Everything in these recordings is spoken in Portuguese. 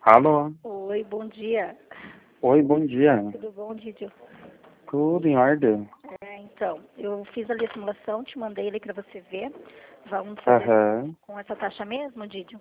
Alô? Oi, bom dia. Oi, bom dia. Tudo bom, Didio? Tudo em ordem? Então, eu fiz ali a simulação, te mandei ali para você ver. Vamos fazer Aham. com essa taxa mesmo, Didio?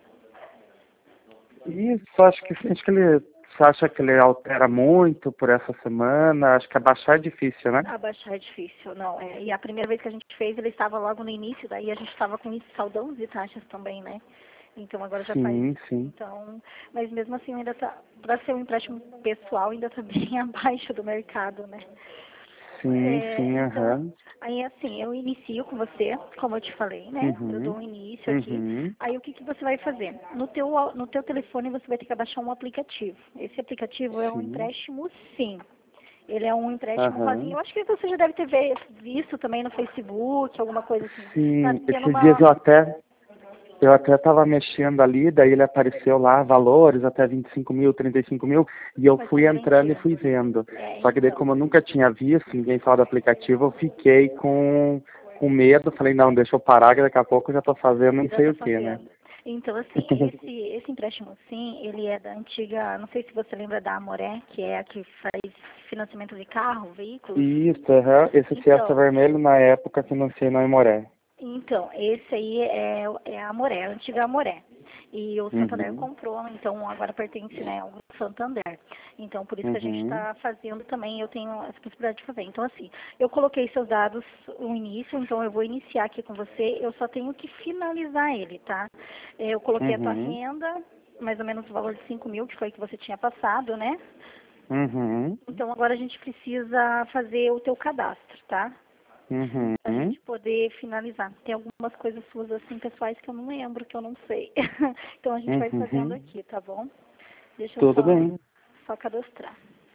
Isso, você acha que ele altera muito por essa semana? Acho que abaixar é difícil, né? Abaixar é difícil, não. E a primeira vez que a gente fez, ele estava logo no início, daí a gente estava com isso, saldão de taxas também, né? Então agora já faz. Sim, sim. Então, mas mesmo assim ainda tá, para ser um empréstimo pessoal, ainda está bem abaixo do mercado, né? Sim, sim, Então, aham. aí assim, eu inicio com você, como eu te falei, né? Eu dou Uhum. um início aqui. Uhum. Aí o que que você vai fazer? No teu telefone você vai ter que baixar um aplicativo. Esse aplicativo é um Sim. empréstimo sim. Ele é um empréstimo rosinha. Aham. Eu acho que você já deve ter visto também no Facebook, alguma coisa assim. Tá Sim, tendo esses dias uma. eu até estava mexendo ali, daí ele apareceu lá, valores até 25 mil, 35 mil, e eu Mas fui com entrando e garantia. fui vendo. Só que daí, Então. como eu nunca tinha visto ninguém falar do aplicativo, eu fiquei com medo, falei, não, deixa eu parar, que daqui a pouco eu já tô fazendo não Já sei tá o que, né? fazendo. Então, assim, esse empréstimo sim, ele é da antiga, não sei se você lembra da Amoré, que é a que faz financiamento de carro, veículos. Isso, aham. Esse Fiesta Então, Vermelho, na época, financiei na Imoré. esse aí é a Amoré, a antiga Amoré. E o Santander Uhum, comprou, então agora pertence, né, ao Santander. Então, por isso que a gente uhum, está fazendo também, eu tenho essa possibilidade de fazer. Então, assim, eu coloquei seus dados no início, então eu vou iniciar aqui com você, eu só tenho que finalizar ele, tá? Eu coloquei a tua uhum, renda, mais ou menos o valor de 5 mil, que foi que você tinha passado, né? uhum, Então, agora a gente precisa fazer o teu cadastro, tá? Pra uhum. gente poder finalizar. Tem algumas coisas suas assim pessoais que eu não lembro, que eu não sei. Então a gente vai fazendo Uhum. aqui, tá bom? Deixa eu Tudo bem, só cadastrar.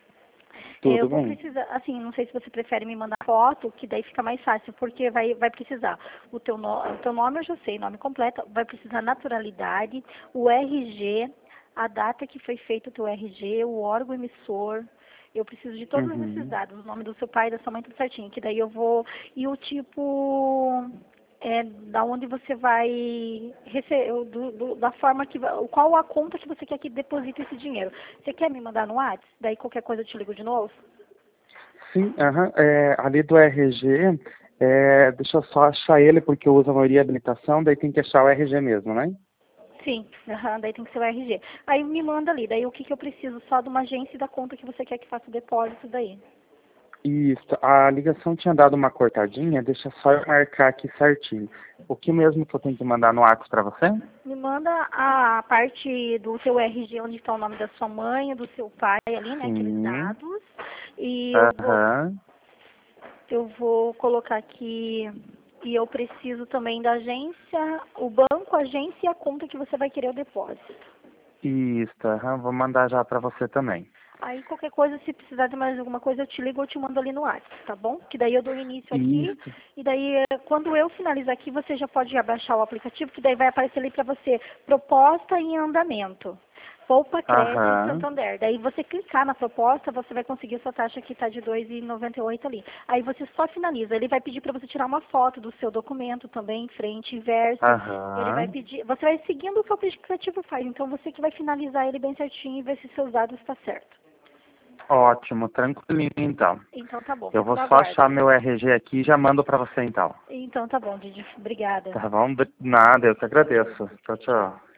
Eu tudo vou bem. precisar, assim, não sei se você prefere me mandar foto, que daí fica mais fácil, porque vai precisar o teu nome, eu já sei, nome completo, vai precisar naturalidade, o RG, a data que foi feito o teu RG, o órgão emissor. Eu preciso de todos esses Uhum. dados, o nome do seu pai e da sua mãe, tudo certinho, que daí eu vou. E o tipo da onde você vai receber, da forma que, qual a conta que você quer que deposite esse dinheiro. Você quer me mandar no WhatsApp? Daí qualquer coisa eu te ligo de novo? Sim, aham. Ali do RG, deixa eu só achar ele, porque eu uso a maioria habilitação, daí tem que achar o RG mesmo, né? Sim, aham, daí tem que ser o RG. Aí me manda ali, daí o que eu preciso? Só de uma agência e da conta que você quer que faça o depósito daí. Isso, a ligação tinha dado uma cortadinha, deixa só eu marcar aqui certinho. O que mesmo que eu tenho que mandar no WhatsApp para você? Me manda a parte do seu RG, onde está o nome da sua mãe, do seu pai ali, né? Aqueles Sim, dados. E aham, eu vou colocar aqui. E eu preciso também da agência, o banco, a agência e a conta que você vai querer o depósito. isso, aham, vou mandar já para você também. Aí qualquer coisa, se precisar de mais alguma coisa, eu te ligo ou te mando ali no WhatsApp, tá bom? Que daí eu dou início aqui, Isso, e daí quando eu finalizar aqui, você já pode baixar o aplicativo, que daí vai aparecer ali para você, proposta em andamento. Poupa Crédito aham, Santander. Daí você clicar na proposta, você vai conseguir a sua taxa que está de 2,98 ali. Aí você só finaliza. Ele vai pedir para você tirar uma foto do seu documento também, frente e verso. Ele vai aham. pedir, você vai seguindo o que o aplicativo faz. Então você que vai finalizar ele bem certinho e ver se seus dados estão certos. Ótimo, tranquilinho então. Então tá bom, Eu fico vou no só aguardo. achar meu RG aqui e já mando para você então. Então tá bom, Didi. Obrigada. Tá bom? Nada, eu que agradeço. Tchau, tchau.